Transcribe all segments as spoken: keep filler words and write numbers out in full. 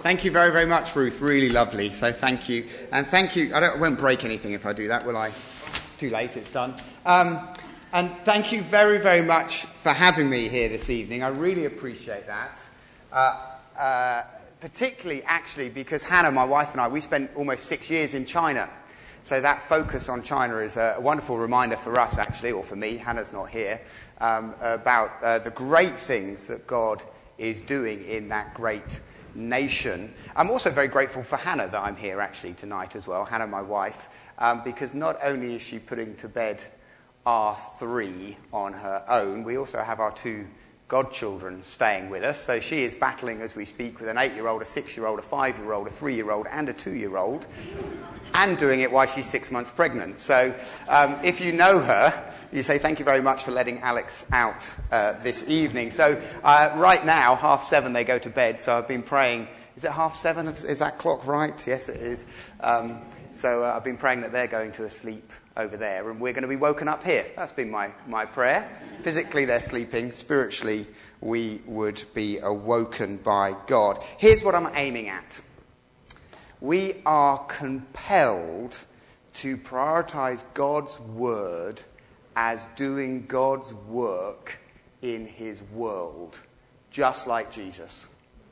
Thank you very, very much, Ruth. Really lovely. So thank you. And thank you. I, don't, I won't break anything if I do that, will I? Too late, it's done. Um, and thank you very, very much for having me here this evening. I really appreciate that. Uh, uh, particularly, actually, because Hannah, my wife, and I, we spent almost six years in China. So that focus on China is a wonderful reminder for us, actually, or for me, Hannah's not here, um, about uh, the great things that God is doing in that great nation. I'm also very grateful for Hannah that I'm here, actually, tonight as well, Hannah, my wife, um, because not only is she putting to bed our three on her own, we also have our two godchildren staying with us. So she is battling as we speak with an eight-year-old, a six-year-old, a five-year-old, a three-year-old, and a two-year-old. And doing it while she's six months pregnant. So um, if you know her, you say thank you very much for letting Alex out uh, this evening. So uh, right now, half seven, they go to bed. So I've been praying. Is it half seven? Is that clock right? Yes, it is. Um, so uh, I've been praying that they're going to sleep over there, and we're going to be woken up here. That's been my, my prayer. Physically, they're sleeping. Spiritually, we would be awoken by God. Here's what I'm aiming at. We are compelled to prioritize God's word as doing God's work in his world, just like Jesus.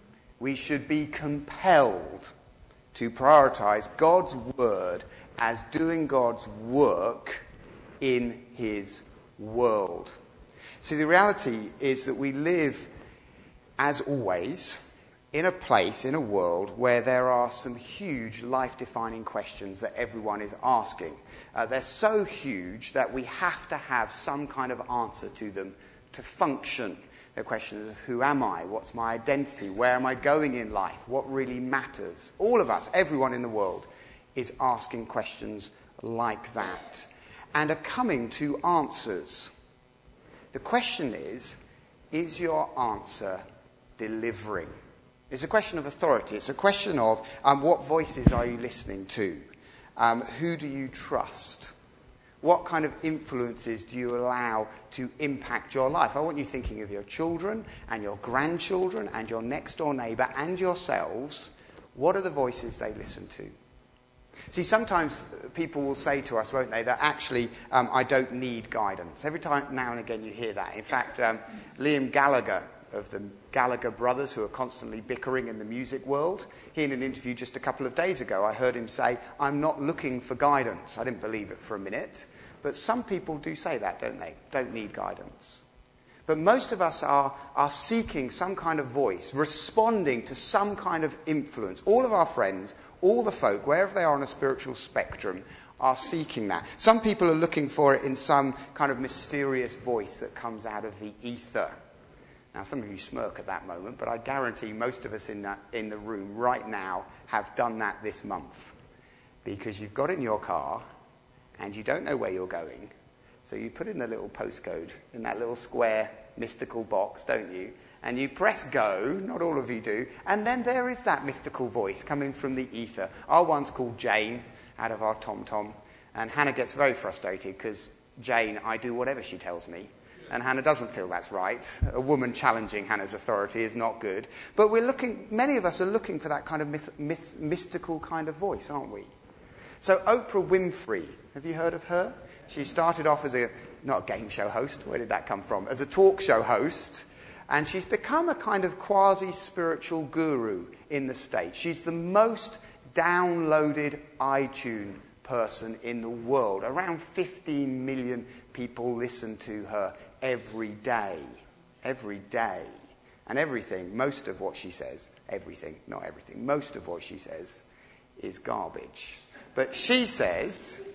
We should be compelled to prioritize God's word as doing God's work in his world. See, the reality is that we live, as always, in a place, in a world, where there are some huge life-defining questions that everyone is asking. Uh, they're so huge that we have to have some kind of answer to them to function. They're questions of who am I? What's my identity? Where am I going in life? What really matters? All of us, everyone in the world, is asking questions like that and are coming to answers. The question is, is your answer delivering? It's a question of authority. It's a question of um, what voices are you listening to? Um, who do you trust? What kind of influences do you allow to impact your life? I want you thinking of your children and your grandchildren and your next door neighbour and yourselves. What are the voices they listen to? See, sometimes people will say to us, won't they, that actually um, I don't need guidance. Every time now and again you hear that. In fact, um, Liam Gallagher, of the Gallagher brothers, who are constantly bickering in the music world. He, in an interview just a couple of days ago, I heard him say, I'm not looking for guidance. I didn't believe it for a minute. But some people do say that, don't they? Don't need guidance. But most of us are, are seeking some kind of voice, responding to some kind of influence. All of our friends, all the folk, wherever they are on a spiritual spectrum, are seeking that. Some people are looking for it in some kind of mysterious voice that comes out of the ether. Now, some of you smirk at that moment, but I guarantee most of us in that in the room right now have done that this month. Because you've got in your car and you don't know where you're going. So you put in a little postcode in that little square mystical box, don't you? And you press go, not all of you do, and then there is that mystical voice coming from the ether. Our one's called Jane, out of our TomTom. And Hannah gets very frustrated because Jane, I do whatever she tells me. And Hannah doesn't feel that's right. A woman challenging Hannah's authority is not good. But we're looking, many of us are looking for that kind of myth, myth, mystical kind of voice, aren't we? So Oprah Winfrey, have you heard of her? She started off as a, not a game show host, where did that come from? As a talk show host. And she's become a kind of quasi-spiritual guru in the States. She's the most downloaded iTunes person in the world. Around fifteen million people listen to her every day. Every day. And everything, most of what she says, everything, not everything, most of what she says is garbage. But she says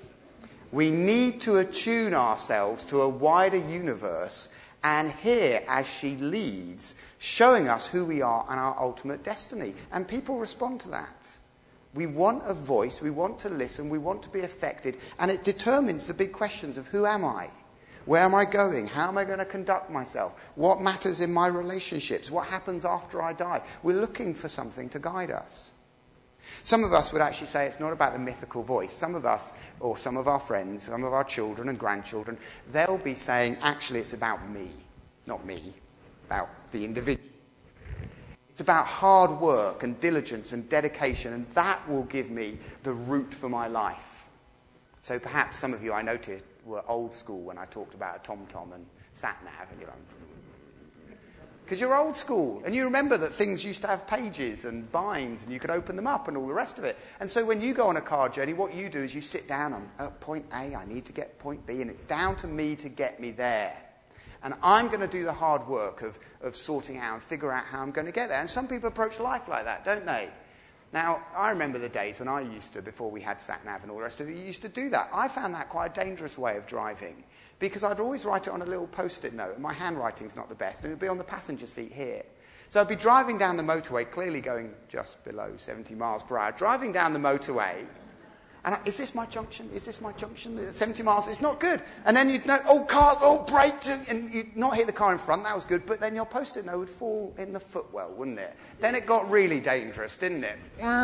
we need to attune ourselves to a wider universe and hear as she leads, showing us who we are and our ultimate destiny. And people respond to that. We want a voice, we want to listen, we want to be affected, and it determines the big questions of who am I? Where am I going? How am I going to conduct myself? What matters in my relationships? What happens after I die? We're looking for something to guide us. Some of us would actually say it's not about the mythical voice. Some of us, or some of our friends, some of our children and grandchildren, they'll be saying, actually, it's about me, not me, about the individual. It's about hard work and diligence and dedication, and that will give me the route for my life. So perhaps some of you, I noticed, were old school when I talked about a TomTom and sat-nav, and you're like, because you're old school, and you remember that things used to have pages and binds, and you could open them up and all the rest of it. And so when you go on a car journey, what you do is you sit down on uh, point A, I need to get point B, and it's down to me to get me there. And I'm going to do the hard work of, of sorting out and figure out how I'm going to get there. And some people approach life like that, don't they? Now, I remember the days when I used to, before we had sat-nav and all the rest of it, you used to do that. I found that quite a dangerous way of driving because I'd always write it on a little post-it note, and my handwriting's not the best, and it would be on the passenger seat here. So I'd be driving down the motorway, clearly going just below seventy miles per hour, driving down the motorway, and I, is this my junction? Is this my junction? seventy miles, it's not good. And then you'd know, oh, car, oh, brake, and you'd not hit the car in front, that was good, but then your post-it note would fall in the footwell, wouldn't it? Then it got really dangerous, didn't it?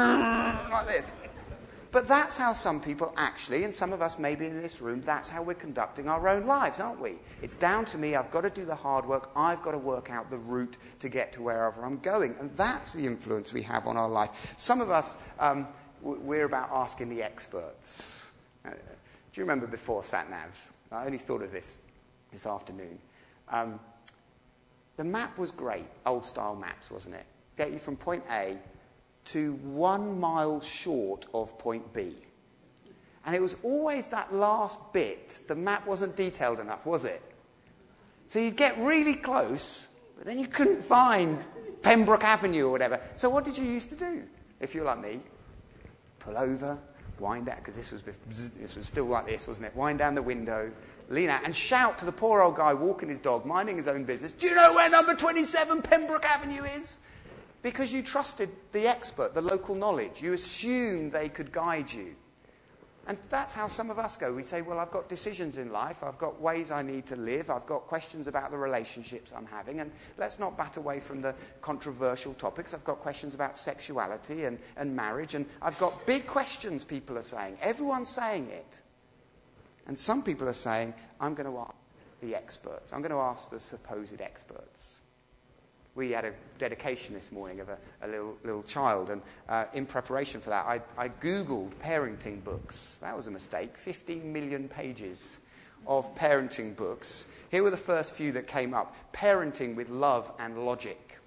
Like this. But that's how some people actually, and some of us maybe in this room, that's how we're conducting our own lives, aren't we? It's down to me, I've got to do the hard work, I've got to work out the route to get to wherever I'm going. And that's the influence we have on our life. Some of us... Um, We're about asking the experts. Uh, do you remember before sat-navs? I only thought of this this afternoon. Um, the map was great, old-style maps, wasn't it? Get you from point A to one mile short of point B. And it was always that last bit, the map wasn't detailed enough, was it? So you'd get really close, but then you couldn't find Pembroke Avenue or whatever. So what did you used to do, if you're like me? Pull over, wind down, because this was this was still like this, wasn't it? Wind down the window, lean out, and shout to the poor old guy walking his dog, minding his own business, do you know where number twenty-seven Pembroke Avenue is? Because you trusted the expert, the local knowledge. You assumed they could guide you. And that's how some of us go. We say, well, I've got decisions in life, I've got ways I need to live, I've got questions about the relationships I'm having, and let's not bat away from the controversial topics. I've got questions about sexuality and, and marriage, and I've got big questions, people are saying. Everyone's saying it. And some people are saying, I'm going to ask the experts. I'm going to ask the supposed experts. We had a dedication this morning of a, a little, little child, and uh, in preparation for that, I, I Googled parenting books. That was a mistake. fifteen million pages of parenting books. Here were the first few that came up. Parenting with Love and Logic.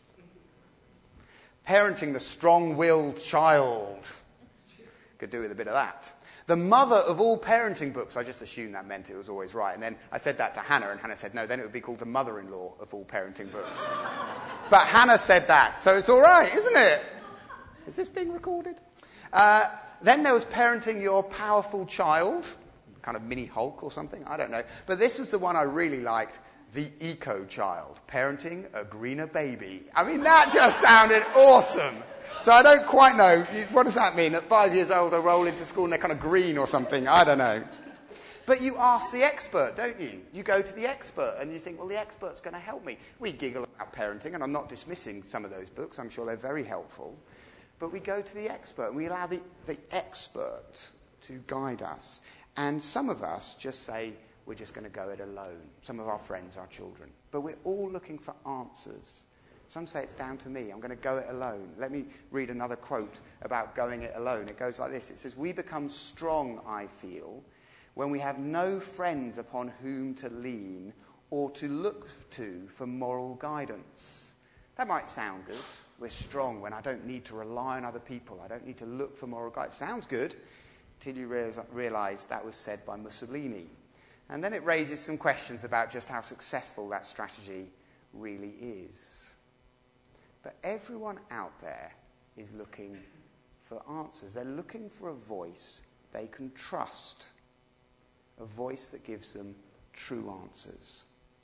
Parenting the strong-willed child. Could do with a bit of that. The mother of all parenting books. I just assumed that meant it was always right. And then I said that to Hannah, and Hannah said, no, then it would be called the mother-in-law of all parenting books. But Hannah said that, so it's all right, isn't it? Is this being recorded? Uh, then there was Parenting Your Powerful Child, kind of mini Hulk or something, I don't know. But this was the one I really liked, The Eco Child, Parenting a Greener Baby. I mean, that just sounded awesome. So I don't quite know, what does that mean? At five years old, they roll into school and they're kind of green or something, I don't know. But you ask the expert, don't you? You go to the expert and you think, well, the expert's going to help me. We giggle about parenting, and I'm not dismissing some of those books. I'm sure they're very helpful. But we go to the expert, and we allow the, the expert to guide us. And some of us just say, we're just going to go it alone. Some of our friends, our children. But we're all looking for answers. Some say it's down to me. I'm going to go it alone. Let me read another quote about going it alone. It goes like this. It says, we become strong, I feel, when we have no friends upon whom to lean or to look to for moral guidance. That might sound good. We're strong when I don't need to rely on other people. I don't need to look for moral guidance. Sounds good, till you realise that was said by Mussolini. And then it raises some questions about just how successful that strategy really is. But everyone out there is looking for answers. They're looking for a voice they can trust. A voice that gives them true answers.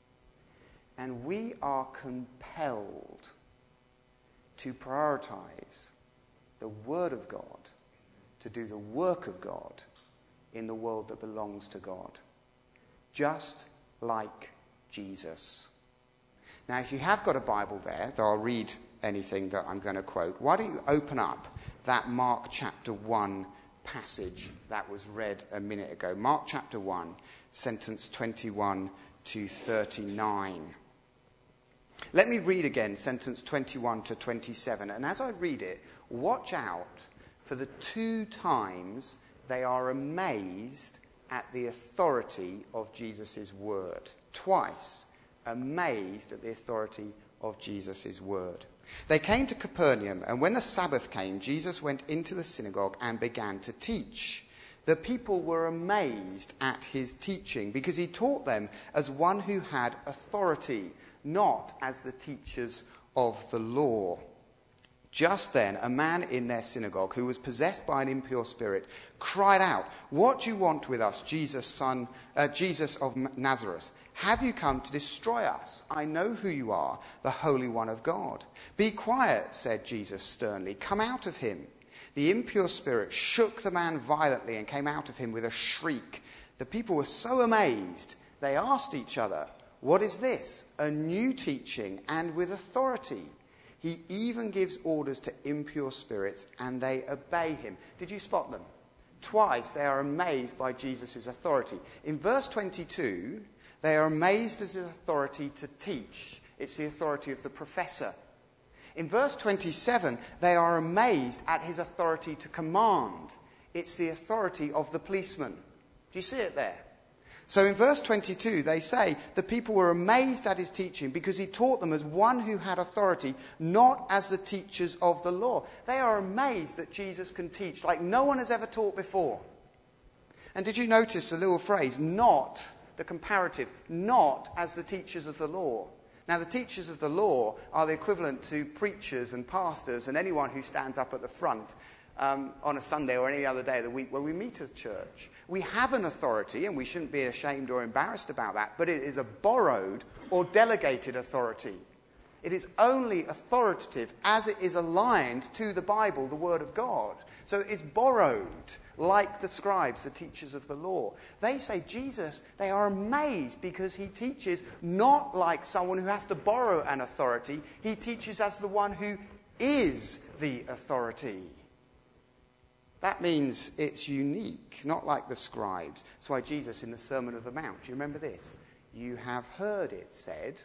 And we are compelled to prioritize the Word of God, to do the work of God in the world that belongs to God. Just like Jesus. Now, if you have got a Bible there, though I'll read anything that I'm going to quote, why don't you open up that Mark chapter one passage that was read a minute ago. Mark chapter one, sentence twenty-one to thirty-nine. Let me read again sentence twenty-one to twenty-seven. And as I read it, watch out for the two times they are amazed at the authority of Jesus' word. Twice, amazed at the authority of Jesus' word. They came to Capernaum, and when the Sabbath came, Jesus went into the synagogue and began to teach. The people were amazed at his teaching because he taught them as one who had authority, not as the teachers of the law. Just then, a man in their synagogue who was possessed by an impure spirit cried out, "What do you want with us, Jesus, son, uh, Jesus of Nazareth? Have you come to destroy us? I know who you are, the Holy One of God." "Be quiet," said Jesus sternly. "Come out of him." The impure spirit shook the man violently and came out of him with a shriek. The people were so amazed, they asked each other, "What is this? A new teaching and with authority. He even gives orders to impure spirits and they obey him." Did you spot them? Twice they are amazed by Jesus' authority. In verse twenty-two, they are amazed at his authority to teach. It's the authority of the professor. In verse twenty-seven, they are amazed at his authority to command. It's the authority of the policeman. Do you see it there? So in verse twenty-two, they say the people were amazed at his teaching because he taught them as one who had authority, not as the teachers of the law. They are amazed that Jesus can teach like no one has ever taught before. And did you notice the little phrase, not, the comparative, not as the teachers of the law? Now, the teachers of the law are the equivalent to preachers and pastors and anyone who stands up at the front um, on a Sunday or any other day of the week when we meet as church. We have an authority, and we shouldn't be ashamed or embarrassed about that, but it is a borrowed or delegated authority. It is only authoritative as it is aligned to the Bible, the Word of God. So it is borrowed, like the scribes, the teachers of the law. They say Jesus, they are amazed because he teaches not like someone who has to borrow an authority. He teaches as the one who is the authority. That means it's unique, not like the scribes. That's why Jesus in the Sermon on the Mount, do you remember this? You have heard it said,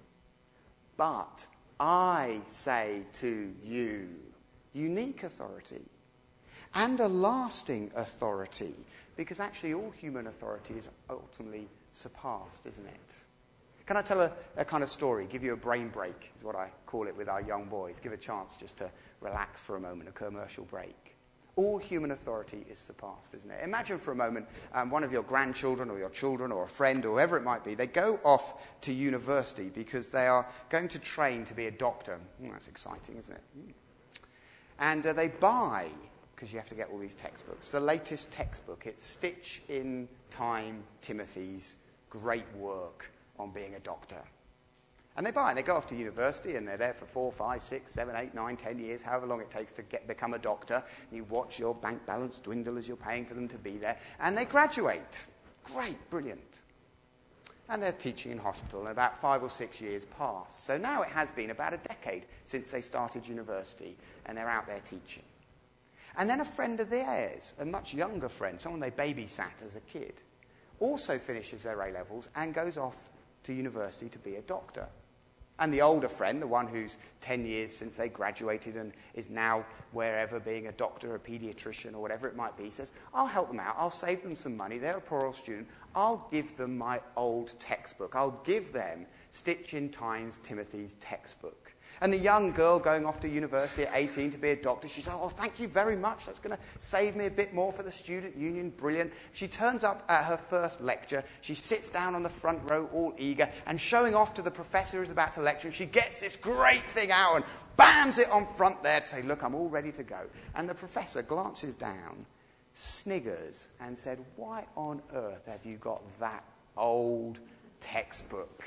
but I say to you. Unique authority. And a lasting authority, because actually all human authority is ultimately surpassed, isn't it? Can I tell a, a kind of story, give you a brain break, is what I call it with our young boys. Give a chance just to relax for a moment, a commercial break. All human authority is surpassed, isn't it? Imagine for a moment um, one of your grandchildren or your children or a friend or whoever it might be, they go off to university because they are going to train to be a doctor. Mm, that's exciting, isn't it? Mm. And uh, they buy, because you have to get all these textbooks, the latest textbook. It's Stitch in Time Timothy's great work on being a doctor. And they buy it, and they go off to university, and they're there for four, five, six, seven, eight, nine, ten years, however long it takes to get become a doctor. And you watch your bank balance dwindle as you're paying for them to be there. And they graduate. Great, brilliant. And they're teaching in hospital, and about five or six years pass. So now it has been about a decade since they started university, and they're out there teaching. And then a friend of theirs, a much younger friend, someone they babysat as a kid, also finishes their A-levels and goes off to university to be a doctor. And the older friend, the one who's ten years since they graduated and is now wherever being a doctor, a paediatrician or whatever it might be, says, I'll help them out, I'll save them some money, they're a poor old student, I'll give them my old textbook, I'll give them Stitch in Times Timothy's textbook. And the young girl going off to university at eighteen to be a doctor, she says, oh, thank you very much. That's going to save me a bit more for the student union. Brilliant. She turns up at her first lecture. She sits down on the front row all eager and showing off to the professor who's about to lecture. She gets this great thing out and bams it on front there to say, look, I'm all ready to go. And the professor glances down, sniggers and said, why on earth have you got that old textbook?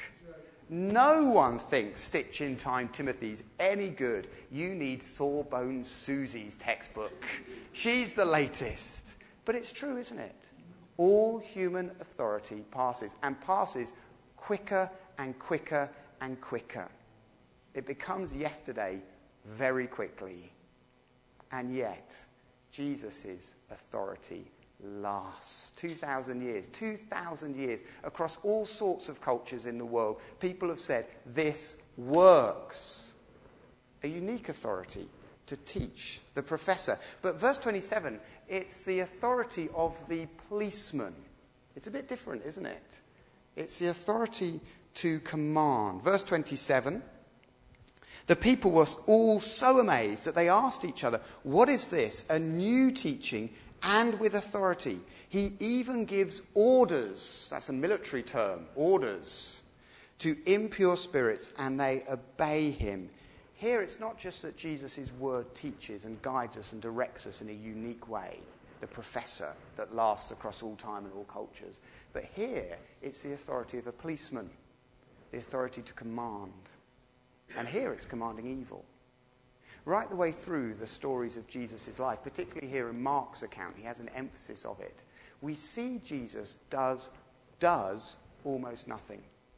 No one thinks Stitch in Time Timothy's any good. You need Sawbones Susie's textbook. She's the latest. But it's true, isn't it? All human authority passes, and passes quicker and quicker and quicker. It becomes yesterday very quickly. And yet, Jesus' authority lasts. two thousand years. two thousand years across all sorts of cultures in the world. People have said, this works. A unique authority to teach, the professor. But verse twenty-seven, it's the authority of the policeman. It's a bit different, isn't it? It's the authority to command. Verse twenty-seven, the people were all so amazed that they asked each other, what is this? A new teaching and with authority. He even gives orders, that's a military term, orders, to impure spirits, and they obey him. Here it's not just that Jesus' word teaches and guides us and directs us in a unique way, the professor that lasts across all time and all cultures. But here it's the authority of a policeman, the authority to command. And here it's commanding evil. Right the way through the stories of Jesus' life, particularly here in Mark's account, he has an emphasis of it. We see Jesus does, does almost nothing.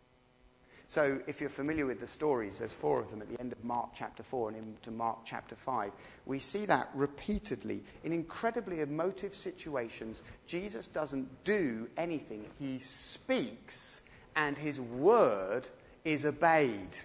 So if you're familiar with the stories, there's four of them at the end of Mark chapter four and into Mark chapter five. We see that repeatedly in incredibly emotive situations. Jesus doesn't do anything. He speaks and his word is obeyed.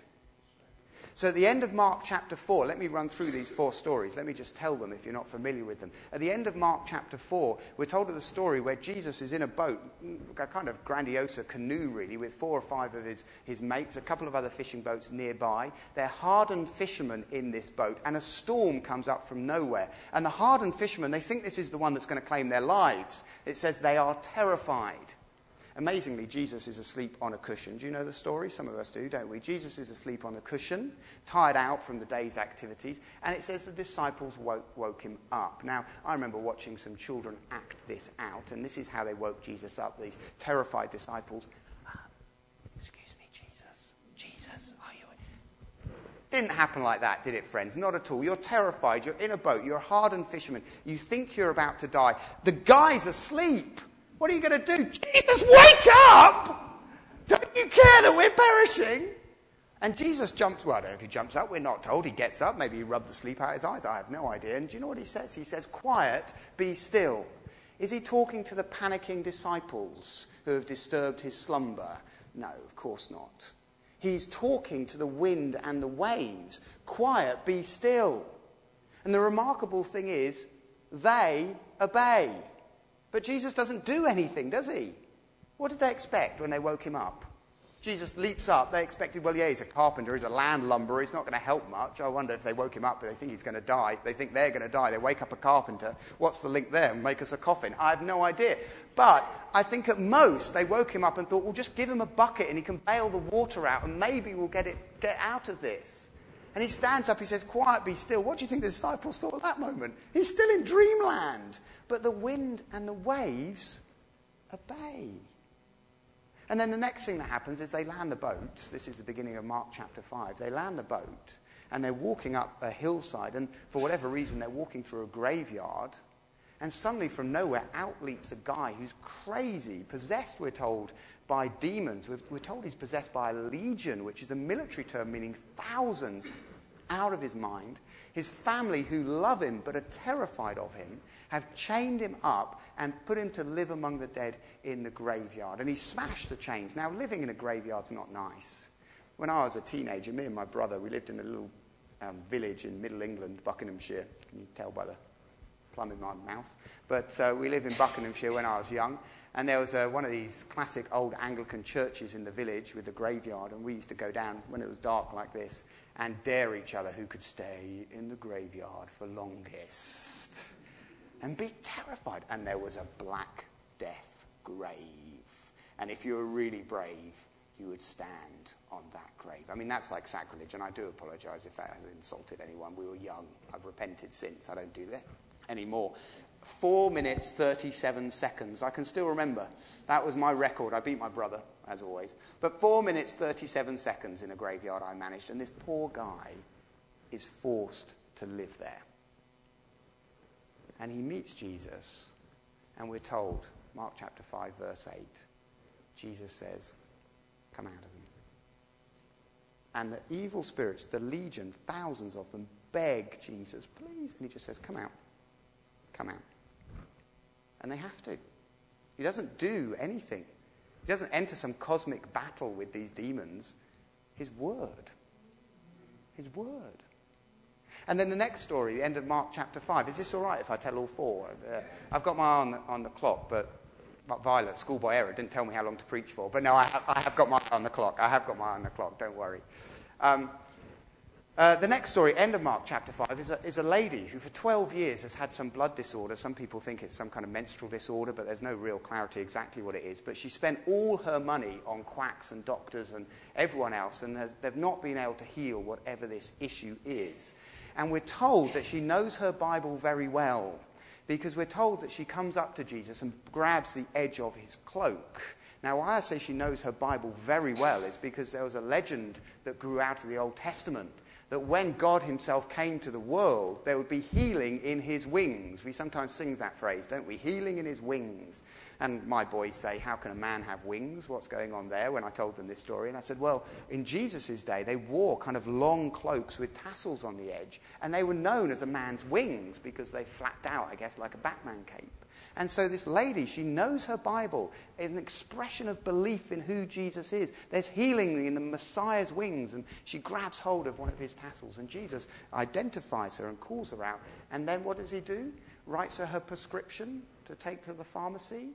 So at the end of Mark chapter four, let me run through these four stories. Let me just tell them if you're not familiar with them. At the end of Mark chapter four, we're told of the story where Jesus is in a boat, a kind of grandiose canoe really, with four or five of his, his mates, a couple of other fishing boats nearby. They're hardened fishermen in this boat, and a storm comes up from nowhere. And the hardened fishermen, they think this is the one that's going to claim their lives. It says they are terrified. Amazingly, Jesus is asleep on a cushion. Do you know the story? Some of us do, don't we? Jesus is asleep on a cushion, tired out from the day's activities, and it says the disciples woke, woke him up. Now, I remember watching some children act this out, and this is how they woke Jesus up, these terrified disciples. Uh, excuse me, Jesus. Jesus, are you... Didn't happen like that, did it, friends? Not at all. You're terrified. You're in a boat. You're a hardened fisherman. You think you're about to die. The guy's asleep. What are you going to do? Jesus, wake up! Don't you care that we're perishing? And Jesus jumps, well, I don't know if he jumps up. We're not told. He gets up. Maybe he rubbed the sleep out of his eyes. I have no idea. And do you know what he says? He says, quiet, be still. Is he talking to the panicking disciples who have disturbed his slumber? No, of course not. He's talking to the wind and the waves. Quiet, be still. And the remarkable thing is, they obey. But Jesus doesn't do anything, does he? What did they expect when they woke him up? Jesus leaps up. They expected, well, yeah, he's a carpenter, he's a land lumberer, he's not going to help much. I wonder if they woke him up, but they think he's going to die. They think they're going to die. They wake up a carpenter. What's the link there? Make us a coffin. I have no idea. But I think at most they woke him up and thought, well, just give him a bucket and he can bail the water out and maybe we'll get it get out of this. And he stands up, he says, quiet, be still. What do you think the disciples thought at that moment? He's still in dreamland. But the wind and the waves obey. And then the next thing that happens is they land the boat. This is the beginning of Mark chapter five. They land the boat and they're walking up a hillside. And for whatever reason, they're walking through a graveyard. And suddenly from nowhere out leaps a guy who's crazy, possessed, we're told, by demons. We're, we're told he's possessed by a legion, which is a military term meaning thousands, out of his mind. His family, who love him but are terrified of him, have chained him up and put him to live among the dead in the graveyard. And he smashed the chains. Now, living in a graveyard's not nice. When I was a teenager, me and my brother, we lived in a little um, village in Middle England, Buckinghamshire. Can you tell by the plum in my mouth? But uh, we lived in Buckinghamshire when I was young. And there was uh, one of these classic old Anglican churches in the village with the graveyard. And we used to go down when it was dark like this and dare each other who could stay in the graveyard for longest. And be terrified. And there was a Black Death grave. And if you were really brave, you would stand on that grave. I mean, that's like sacrilege. And I do apologise if that has insulted anyone. We were young. I've repented since. I don't do that anymore. Four minutes, thirty-seven seconds. I can still remember. That was my record. I beat my brother, as always. But four minutes, thirty-seven seconds in a graveyard I managed. And this poor guy is forced to live there. And he meets Jesus. And we're told, Mark chapter five, verse eight, Jesus says, come out of him. And the evil spirits, the legion, thousands of them, beg Jesus, please. And he just says, come out. Come out. And they have to. He doesn't do anything. He doesn't enter some cosmic battle with these demons. His word. His word. And then the next story, the end of Mark chapter five. Is this all right if I tell all four? Uh, I've got my eye on the, on the clock, but Violet, schoolboy error, didn't tell me how long to preach for. But no, I have, I have got my eye on the clock. I have got my eye on the clock, don't worry. Um, uh, the next story, end of Mark chapter five, is a, is a lady who for twelve years has had some blood disorder. Some people think it's some kind of menstrual disorder, but there's no real clarity exactly what it is. But she spent all her money on quacks and doctors and everyone else, and has, they've not been able to heal whatever this issue is. And we're told that she knows her Bible very well, because we're told that she comes up to Jesus and grabs the edge of his cloak. Now, why I say she knows her Bible very well is because there was a legend that grew out of the Old Testament, that when God himself came to the world, there would be healing in his wings. We sometimes sing that phrase, don't we? Healing in his wings. And my boys say, how can a man have wings? What's going on there? When I told them this story. And I said, well, in Jesus' day, they wore kind of long cloaks with tassels on the edge. And they were known as a man's wings because they flapped out, I guess, like a Batman cape. And so this lady, she knows her Bible, an expression of belief in who Jesus is. There's healing in the Messiah's wings, and she grabs hold of one of his tassels, and Jesus identifies her and calls her out. And then what does he do? Writes her her prescription to take to the pharmacy?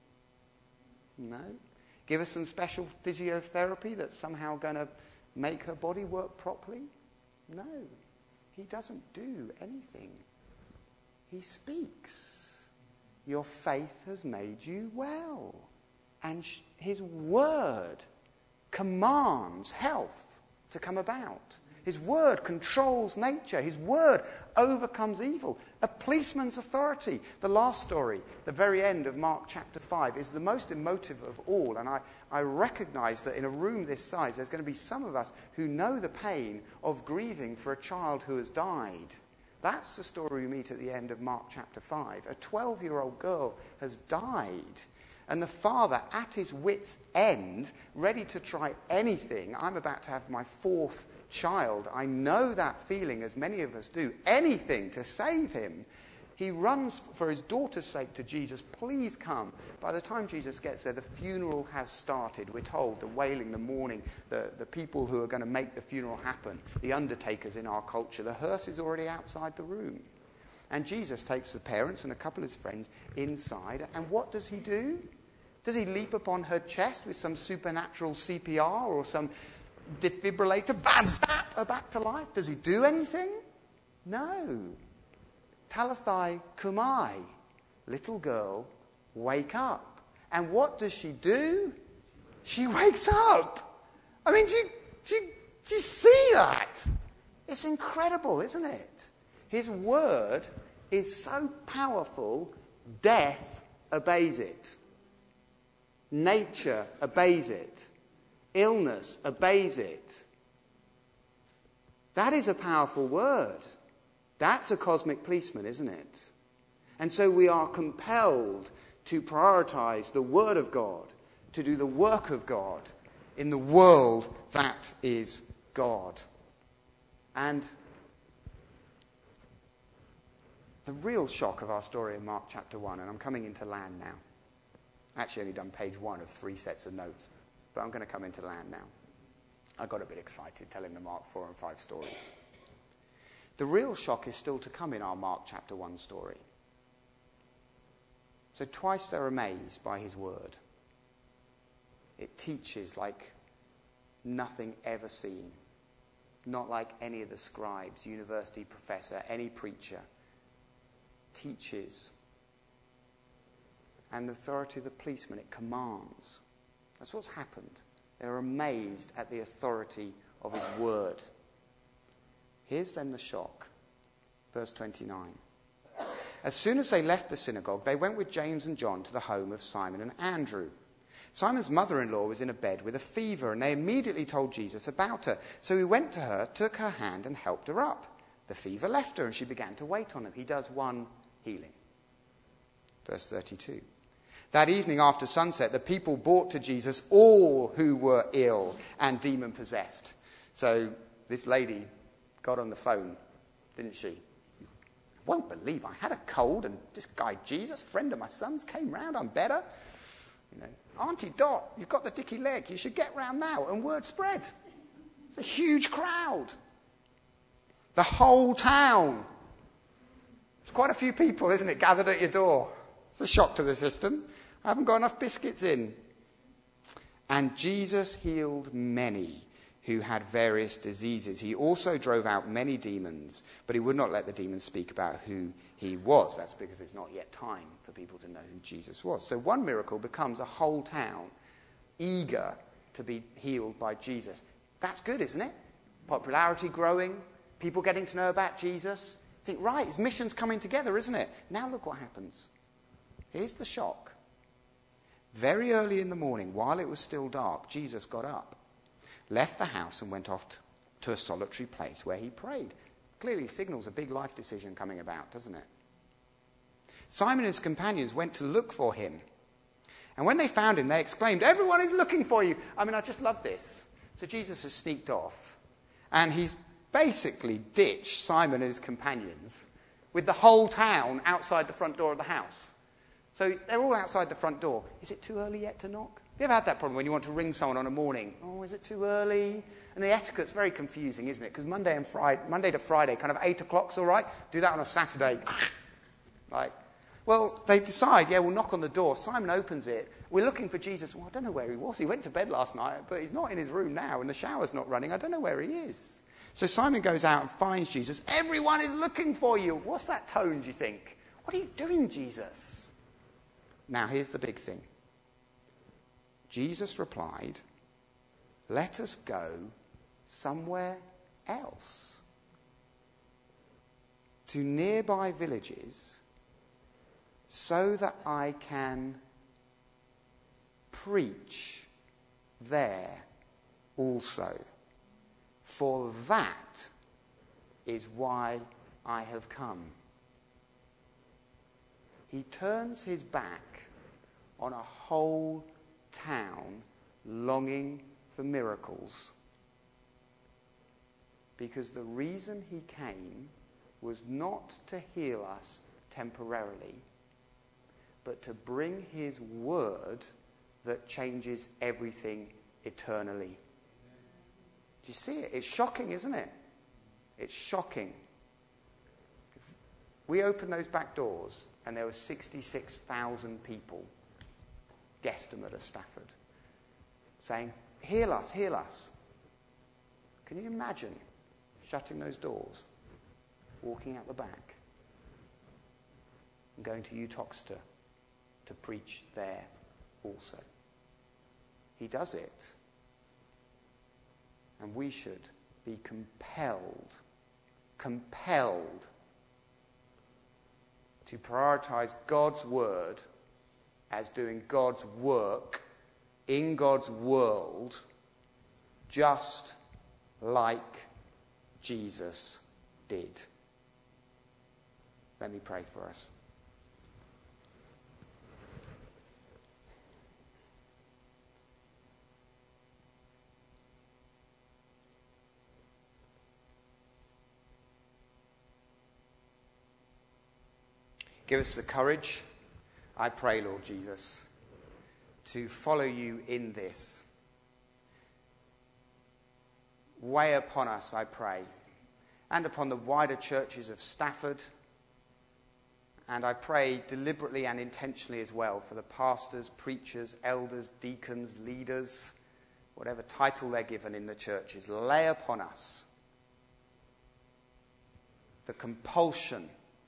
No. Give her some special physiotherapy that's somehow going to make her body work properly? No. He doesn't do anything. He speaks. Your faith has made you well. And sh- his word commands health to come about. His word controls nature. His word overcomes evil. A policeman's authority. The last story, the very end of Mark chapter five, is the most emotive of all. And I, I recognize that in a room this size, there's going to be some of us who know the pain of grieving for a child who has died. That's the story we meet at the end of Mark chapter five. A twelve-year-old girl has died. And the father, at his wit's end, ready to try anything. I'm about to have my fourth child. I know that feeling, as many of us do. Anything to save him. He runs for his daughter's sake to Jesus. Please come. By the time Jesus gets there, the funeral has started. We're told the wailing, the mourning, the, the people who are going to make the funeral happen, the undertakers in our culture. The hearse is already outside the room. And Jesus takes the parents and a couple of his friends inside. And what does he do? Does he leap upon her chest with some supernatural C P R or some defibrillator? Bam, zap, her back to life? Does he do anything? No. Talitha Kumai, little girl, wake up. And what does she do? She wakes up. I mean, do you, do you, do you see that? It's incredible, isn't it? His word is so powerful, death obeys it. Nature obeys it. Illness obeys it. That is a powerful word. That's a cosmic policeman, isn't it? And so we are compelled to prioritize the Word of God, to do the work of God in the world that is God. And the real shock of our story in Mark chapter one, and I'm coming into land now. Actually only done page one of three sets of notes, but I'm going to come into land now. I got a bit excited telling the Mark four and five stories. The real shock is still to come in our Mark chapter one story. So twice they're amazed by his word. It teaches like nothing ever seen. Not like any of the scribes, university professor, any preacher. Teaches. And the authority of the policeman, it commands. That's what's happened. They're amazed at the authority of his word. Here's then the shock. Verse twenty-nine. As soon as they left the synagogue, they went with James and John to the home of Simon and Andrew. Simon's mother-in-law was in a bed with a fever, and they immediately told Jesus about her. So he went to her, took her hand, and helped her up. The fever left her, and she began to wait on him. He does one healing. Verse thirty-two. That evening after sunset, the people brought to Jesus all who were ill and demon-possessed. So this lady got on the phone, didn't she? won't believe I had a cold and this guy Jesus, friend of my son's, came round. I'm better. You know, Auntie Dot, you've got the dicky leg. You should get round now. And word spread. It's a huge crowd. The whole town. It's quite a few people, isn't it, gathered at your door. It's a shock to the system. I haven't got enough biscuits in. And Jesus healed many who had various diseases. He also drove out many demons, but he would not let the demons speak about who he was. That's because it's not yet time for people to know who Jesus was. So one miracle becomes a whole town eager to be healed by Jesus. That's good, isn't it? Popularity growing, people getting to know about Jesus. Think, right, his mission's coming together, isn't it? Now look what happens. Here's the shock. Very early in the morning, while it was still dark, Jesus got up, left the house and went off t- to a solitary place where he prayed. Clearly signals a big life decision coming about, doesn't it? Simon and his companions went to look for him. And when they found him, they exclaimed, "Everyone is looking for you." I mean, I just love this. So Jesus has sneaked off, and he's basically ditched Simon and his companions with the whole town outside the front door of the house. So they're all outside the front door. Is it too early yet to knock? Have you ever had that problem when you want to ring someone on a morning? Oh, is it too early? And the etiquette's very confusing, isn't it? Because Monday and Friday, Monday to Friday, kind of eight o'clock's all right. Do that on a Saturday. Like, well, they decide, yeah, we'll knock on the door. Simon opens it. We're looking for Jesus. Well, I don't know where he was. He went to bed last night, but he's not in his room now, and the shower's not running. I don't know where he is. So Simon goes out and finds Jesus. Everyone is looking for you. What's that tone, do you think? What are you doing, Jesus? Now, here's the big thing. Jesus replied, "Let us go somewhere else, to nearby villages, so that I can preach there also. For that is why I have come." He turns his back on a whole town longing for miracles, because the reason he came was not to heal us temporarily, but to bring his word that changes everything eternally. Do you see it? It's shocking, isn't it? It's shocking. If we opened those back doors and there were sixty-six thousand people, guesstimate of Stafford, saying, "Heal us, heal us." Can you imagine shutting those doors, walking out the back, and going to Uttoxeter to preach there also? He does it. And we should be compelled, compelled to prioritize God's word as doing God's work in God's world, just like Jesus did. Let me pray for us. Give us the courage, I pray, Lord Jesus, to follow you in this. Weigh upon us, I pray, and upon the wider churches of Stafford, and I pray deliberately and intentionally as well for the pastors, preachers, elders, deacons, leaders, whatever title they're given in the churches. Lay upon us the compulsion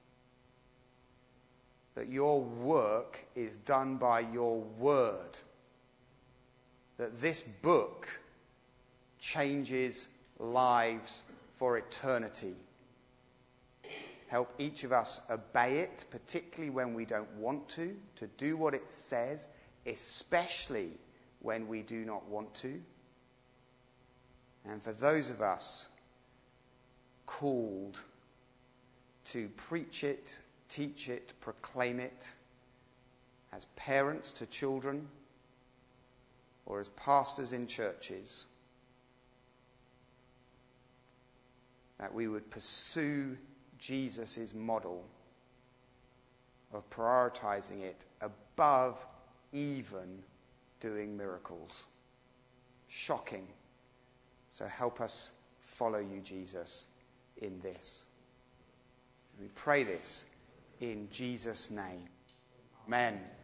that your work is done by your word, that this book changes lives for eternity. Help each of us obey it, particularly when we don't want to, to do what it says, especially when we do not want to. And for those of us called to preach it, teach it, proclaim it, as parents to children or as pastors in churches, that we would pursue Jesus' model of prioritizing it above even doing miracles. Shocking. So help us follow you, Jesus, in this. We pray this in Jesus' name. Amen.